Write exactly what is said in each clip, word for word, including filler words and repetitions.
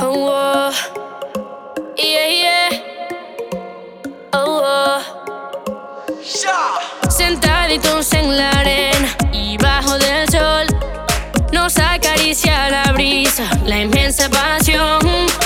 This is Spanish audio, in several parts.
Oh, oh. Yeah, yeah. Oh, oh. Sentaditos en la arena y bajo del sol, nos acaricia la brisa, la inmensa pasión.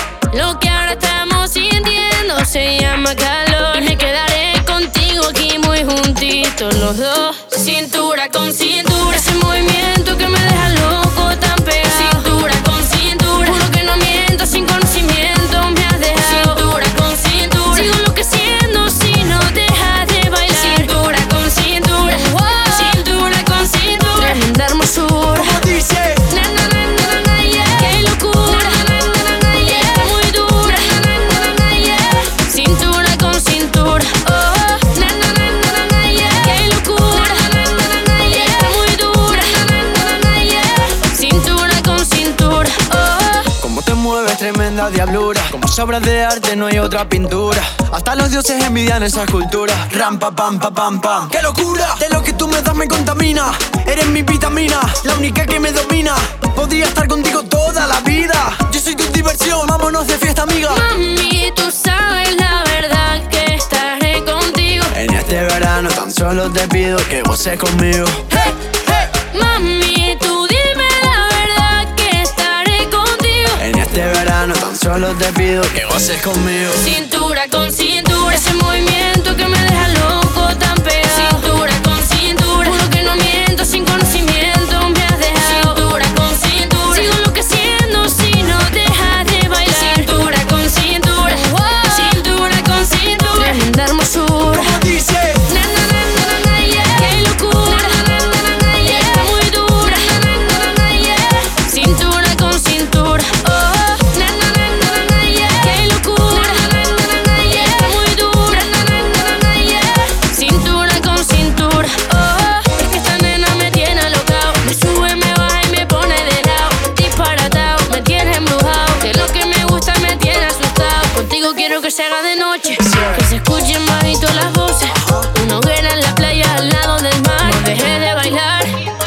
Lo que ahora estamos sintiendo se llama calor. Y me quedaré contigo aquí muy juntitos los dos, cintura con cintura. Ese movimiento que me deja loco tan pegado. Cintura con cintura, juro que no miento, sin conocimiento me has dejado. Cintura con cintura, sigo enloqueciendo si no dejas de bailar. Cintura con cintura, wow. Cintura con cintura, tremenda hermosura. Como dice, na, na, na, na, na, yeah. Qué locura, na, na, na, na, yeah. Muy dura, na, na, na, na, yeah. Cintura con cintura, oh. Na, na, na, na, na, yeah. Qué locura, na, na, na, na, yeah. Muy dura, na, na, na, na, yeah. Cintura con cintura, oh. cómo te mueves, tremenda diablura. Como sobras de arte, no hay otra pintura. Hasta los dioses envidian esa escultura. Ram, pa, pam, pa, pam, pam. ¡Qué locura! De lo que tú me das me contamina. Eres mi vitamina, la única que me domina. Podría estar contigo toda la vida. Yo soy tu diversión, vámonos de fiesta, amiga. Mami, tú sabes la verdad que estaré contigo. En este verano tan solo te pido que goces conmigo. Hey, hey. Mami, tú dime la verdad que estaré contigo. En este verano tan solo te pido que goces conmigo. Cintura con cintura, ese movimiento que me deja loco tan pegado. Cintura con cintura, juro que no miento, sin conocimiento me has dejado. Cintura con cintura, sigo enloqueciendo si no dejas de bailar. Cintura con cintura, wow. Cintura con cintura, tremenda hermosura. Como dice, Na, na, na, na, na, yeah. Qué locura, na, na, na, na, yeah. Muy dura, na, na, na, na, yeah. Cintura con cintura, oh. Na, na, na, na, na, yeah. Qué locura, na, na, na, na, yeah. Muy dura, na, na, na, na, yeah. Cintura con cintura, oh. Es que esta nena me tiene alocao. Me sube, me baja y me pone de lado. Disparatao, me tiene embrujado. Que lo que me gusta me tiene asustado. Contigo quiero que se haga de noche, que se escuchen bajito las voces. Una hoguera en la playa al lado del mar. No dejé de bailar.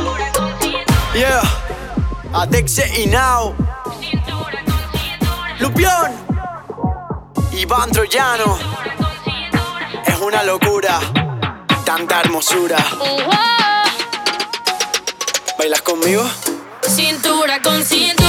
yeah. Adexe y Now, Lupión, Iván Troyano. Es una locura, tanta hermosura. Oh, oh. ¿Bailas conmigo? Cintura con cintura.